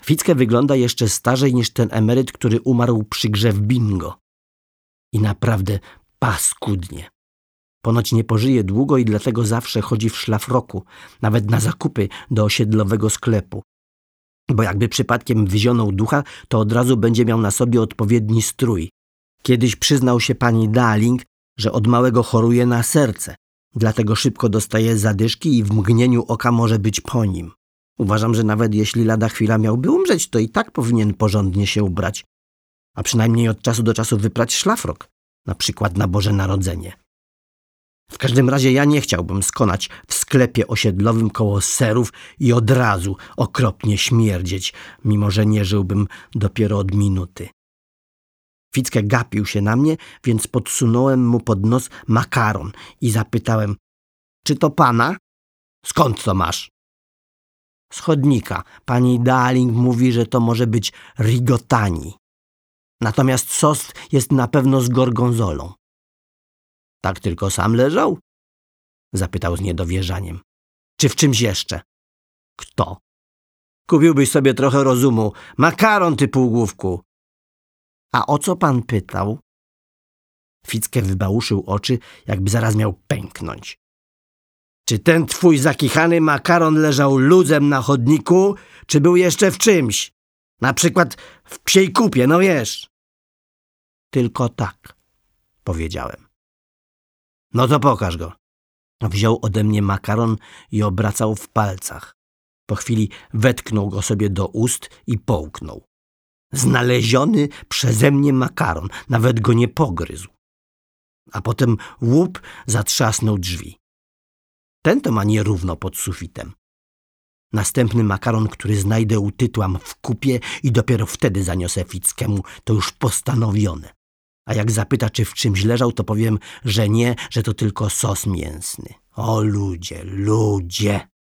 Fickę wygląda jeszcze starzej niż ten emeryt, który umarł przy grze w bingo. I naprawdę paskudnie. Ponoć nie pożyje długo i dlatego zawsze chodzi w szlafroku, nawet na zakupy do osiedlowego sklepu. Bo jakby przypadkiem wyzionął ducha, to od razu będzie miał na sobie odpowiedni strój. Kiedyś przyznał się pani Darling, że od małego choruje na serce. Dlatego szybko dostaje zadyszki i w mgnieniu oka może być po nim. Uważam, że nawet jeśli lada chwila miałby umrzeć, to i tak powinien porządnie się ubrać. A przynajmniej od czasu do czasu wyprać szlafrok. Na przykład na Boże Narodzenie. W każdym razie ja nie chciałbym skonać w sklepie osiedlowym koło serów i od razu okropnie śmierdzieć, mimo że nie żyłbym dopiero od minuty. Fickę gapił się na mnie, więc podsunąłem mu pod nos makaron i zapytałem: czy to pana? Skąd to masz? Z chodnika. Pani Darling mówi, że to może być rigatoni. Natomiast sos jest na pewno z gorgonzolą. Tak tylko sam leżał? Zapytał z niedowierzaniem. Czy w czymś jeszcze? Kto? Kupiłbyś sobie trochę rozumu. Makaron, ty półgłówku. A o co pan pytał? Fickę wybałuszył oczy, jakby zaraz miał pęknąć. Czy ten twój zakichany makaron leżał luzem na chodniku, czy był jeszcze w czymś? Na przykład w psiej kupie, no wiesz. Tylko tak, powiedziałem. No to pokaż go. Wziął ode mnie makaron i obracał w palcach. Po chwili wetknął go sobie do ust i połknął. Znaleziony przeze mnie makaron, nawet go nie pogryzł. A potem łup zatrzasnął drzwi. Ten to ma nierówno pod sufitem. Następny makaron, który znajdę, utytłam w kupie i dopiero wtedy zaniosę Fickemu, to już postanowione. A jak zapyta, czy w czymś leżał, to powiem, że nie, że to tylko sos mięsny. O ludzie, ludzie!